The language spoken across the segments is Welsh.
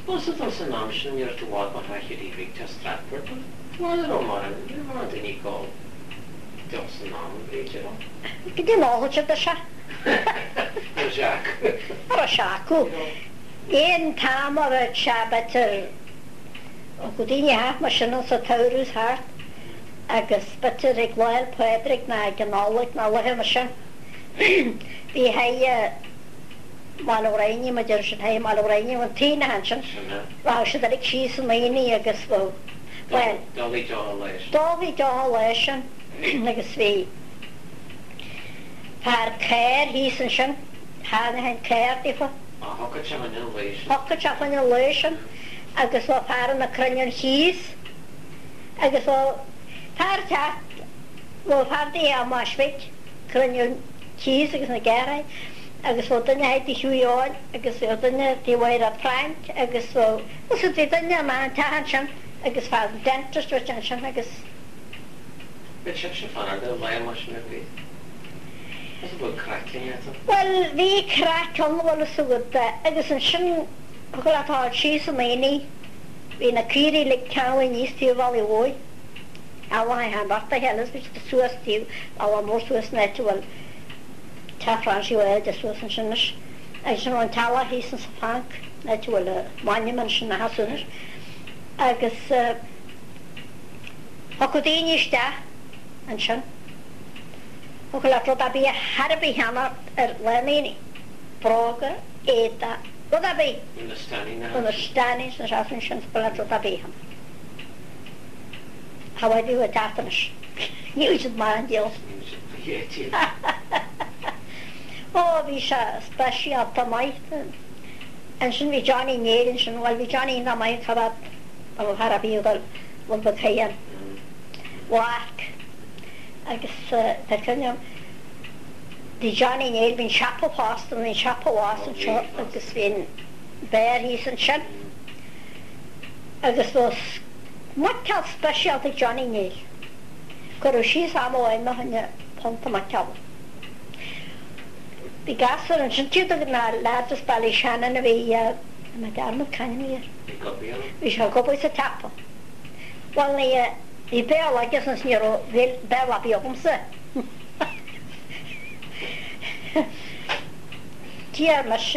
Was it as an option near to walk on Hachidi Victor Stratford? Was it on one did he call just an arm, you know? Gdy nóg at the sha. Jack. Ar a shaku. Ein tam of a shabater. O gudini half machine sa taurus hart. Agus better ag loyal Pedrick na ganolik na lohe machine. Bí hay Malorani ma jer should hay Malorani on teen hanchen. Ra should ag cheese mini agus go. Well, Dolly Jolation. Dolly Jolation. Agus vi. Har care hesenchen. Han care difa. Hocketch an innovation. Hocketch an innovation. Agus o far na cranion cheese. Agus o far chat. Go far di a mashvik. Cranion cheese agus na garai. Agus o dyna haid I hwyon. Agus o dyna di wair a Frank. Agus o... Os o di dyna ma tahanchen. Agus far dentist o chanchen. Agus... Beth sy'n fan ar dy lai mas yn y fi? Is it about cracking at it? Wel, fi crack on wal y swyd da. Agus yn sy'n... Hwgl at o'r cheese o meini. Fi na ciri lig cael yn is tiw fal I wy. Awa hai han barta helas fi sy'n sŵas tiw. Awa mor sŵas na eto wel... Ta Frans I wedi sŵas yn sy'n ys. Agus yn rhaid tala hi sy'n sa fanc. Na eto wel mani man sy'n na haswn ys. Agus... Hwgl is da. Yn sy'n. Hwgl at roda bi a harbi hana lenini. Broga, eda. Roda bi. Understanding now. Understanding sy'n sy'n sy'n spyla roda bi hana. Ha wedi wedi datan ys. Ni wyt ma yn diol. O, fi sa special ta maith. Yn sy'n fi Johnny Neil yn sy'n, wel fi Johnny na maith chabad. O harabi ydol. Wel bydd hyn. Wach. Agus da cynnwm. Di Johnny Neil fi'n siapo post yn fi'n siapo was yn sio. Agus fi'n ber hi sy'n sy'n. Agus fos... Macal special di Johnny Neil. Gwrw si sam o ein ma hynny ponta macal. Di gasar yn sy'n tiwyd na ladus bali Shannon y fi ma darmod can mir. Fi siarad gobwys y tapo. Wel ni I bel agos yn sy'n o bel a fi o gwmsa. Tia mas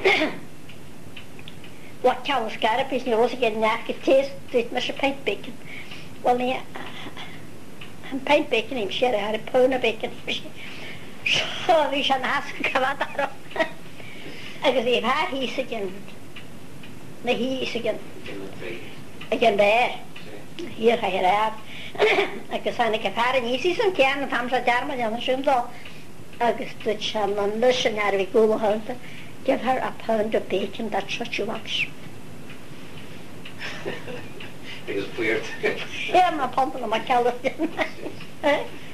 wat cael ysgarab is ni os i gen nach y tes dweud mas paint bacon. Wel ni yn paint bacon I'm siarad ar y pwn o bacon so fi siarad nas yn cyfad aro. Agos I fa hi sy'n gen na hi sy'n gen ber. Hier ga je raad. Agus aan ik haar niet is een kern het ham zo darmen en zo zo. Agus dit shaman dus naar we go hunt. Give her a pound of bacon that's what she wants. It was weird. Ja, maar pompen maar kelder.